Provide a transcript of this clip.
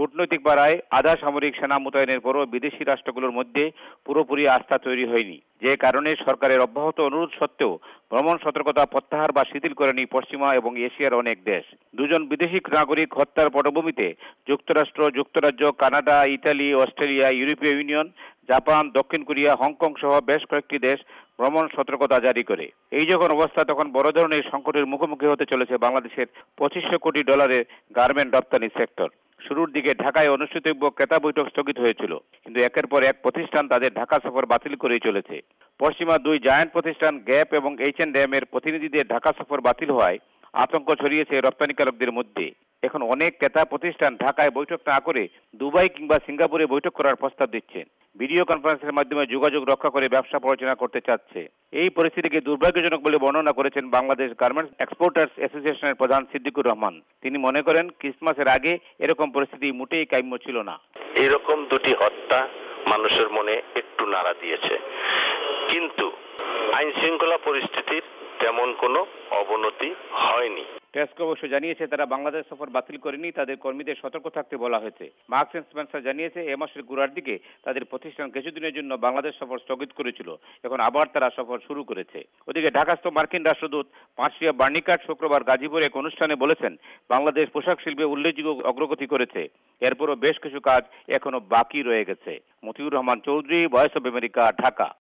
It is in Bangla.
কূটনৈতিক পাড়ায় আধা সামরিক সেনা মোতায়েনের পরও বিদেশি রাষ্ট্রগুলোর মধ্যে পুরোপুরি আস্থা তৈরি হয়নি, যে কারণে সরকারের অব্যাহত অনুরোধ সত্ত্বেও ভ্রমণ সতর্কতা প্রত্যাহার বা শিথিল করেনি পশ্চিমা এবং এশিয়ার অনেক দেশ। দুজন বিদেশি নাগরিক হত্যার পটভূমিতে যুক্তরাষ্ট্র, যুক্তরাজ্য, কানাডা, ইতালি, অস্ট্রেলিয়া, ইউরোপীয় ইউনিয়ন, জাপান, দক্ষিণ কোরিয়া, হংকং সহ বেশ কয়েকটি দেশ ভ্রমণ সতর্কতা জারি করে। এই যখন অবস্থা, তখন বড় ধরনের সংকটের মুখোমুখি হতে চলেছে বাংলাদেশের $2500 কোটি গার্মেন্ট রপ্তানি সেক্টর। শুরুর দিকে ঢাকায় অনুষ্ঠিতব্য ক্রেতা বৈঠক স্থগিত হয়েছিল, কিন্তু একের পর এক প্রতিষ্ঠান তাদের ঢাকা সফর বাতিল করেই চলেছে। পশ্চিমা দুই জায়ান্ট প্রতিষ্ঠান গ্যাপ এবং H&M এর প্রতিনিধিদের ঢাকা সফর বাতিল হওয়ায় আতঙ্ক ছড়িয়েছে রপ্তানিকারকদের মধ্যে। এখন অনেক ক্রেতা প্রতিষ্ঠান ঢাকায় বৈঠক না করে দুবাই কিংবা সিঙ্গাপুরে বৈঠক করার প্রস্তাব দিচ্ছেন। ভিডিও কনফারেন্সের মাধ্যমে যোগাযোগ রক্ষা করে ব্যবসা পরিচালনা করতে চাচ্ছে। এই পরিস্থিতিকে দুর্ভাগ্যজনক বলে বর্ণনা করেছেন বাংলাদেশ গার্মেন্টস এক্সপোর্টার্স অ্যাসোসিয়েশনের প্রধান সিদ্দিকুর রহমান। তিনি মনে করেন, ক্রিসমাসের আগে এরকম পরিস্থিতি মোটেই কাম্য ছিল না। এরকম দুটি হত্যা মানুষের মনে একটু নাড়া দিয়েছে, কিন্তু আইন শৃঙ্খলা পরিস্থিতির তেমন কোনো অবনতি হয়নি। টেস্কো অবশ্য জানিয়েছে, তারা বাংলাদেশ সফর বাতিল করেনি, তাদের কর্মীদের সতর্ক থাকতে বলা হয়েছে। মার্কস এন্ড স্পেন্সার জানিয়েছে, এ মাসের গোড়ার দিকে তাদের প্রতিষ্ঠান কিছুদিনের জন্য বাংলাদেশ সফর স্থগিত করেছিল, এখন আবার তারা সফর শুরু করেছে। ওদিকে ঢাকাস্থ মার্কিন রাষ্ট্রদূত মার্সিয়া বার্নিকাট শুক্রবার গাজীপুরে এক অনুষ্ঠানে বলেছেন, বাংলাদেশ পোশাক শিল্পে উল্লেখযোগ্য অগ্রগতি করেছে, এরপরও বেশ কিছু কাজ এখনো বাকি রয়ে গেছে। Motiur Rahman Chowdhury, voice of America, Dhaka.